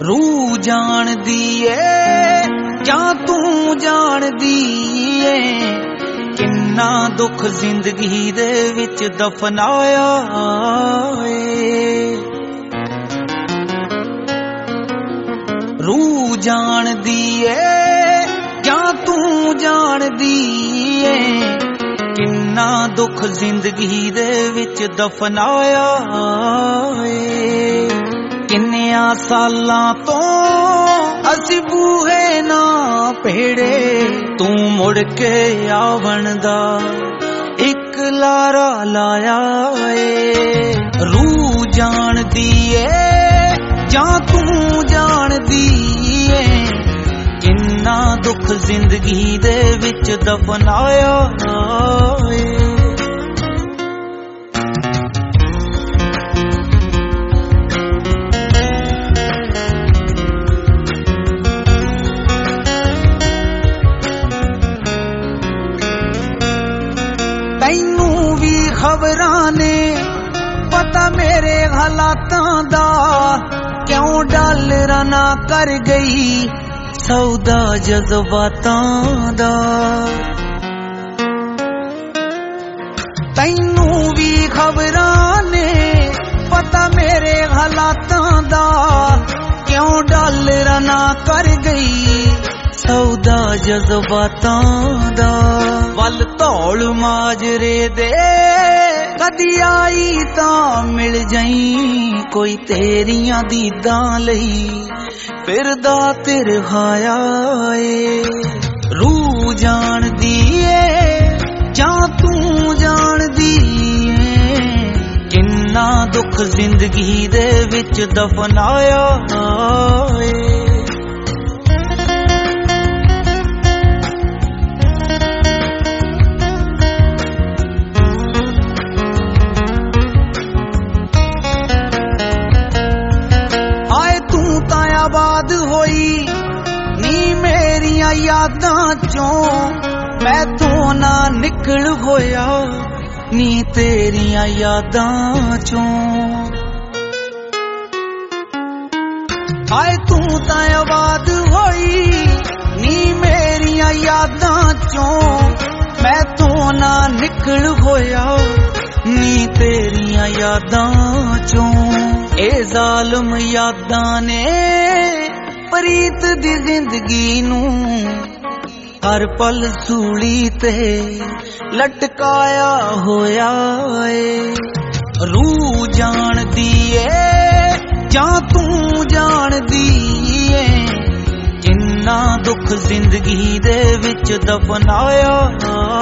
रूह जाणदी ए जां तू जाणदी ए किन्ना दुख जिंदगी दे विच दफनाया ए रूह जाणदी ए जां तू जाणदी ए किन्ना दुख जिंदगी दे विच दफनाया ए किन्निया सालां तो असी बूहे ना पेड़े तू मुड़ के आवन दा इक लारा लाया ए रूह जाणदी ए जां तू जाणदी ए किन्ना दुख जिंदगी दे विच दफनाया ए तैनू भी खबरां ने पता मेरे हालातां दा क्यों डालरा ना कर गई सौदा जज्बातां दा तैनू भी खबरां ने पता मेरे हालातां दा क्यों डालरा ना कर गई सौदा जज्बातां दा वल धौल माजरे दे कदी आई तां मिल जाई कोई तेरियां दीदां लई फिरदा तिर खाया ए रूह जाणदी ए जां तू जाणदी ए किन्ना दुख जिंदगी दे विच दफनाया ए आबाद होई नी मेरिया यादां चों मैथों ना निकल होया नी तेरिया यादां चों आए तू तां आबाद होई नी मेरिया यादां चों मैथों ना निकल होया नी तेरिया यादां चों ए जालिम यादां ने प्रीत दी जिंदगी नू हर पल सूली ते लटकाया होया ए रूह जाणदी ए जां तू जाणदी ए किन्ना दुख जिंदगी दे विच दफनाया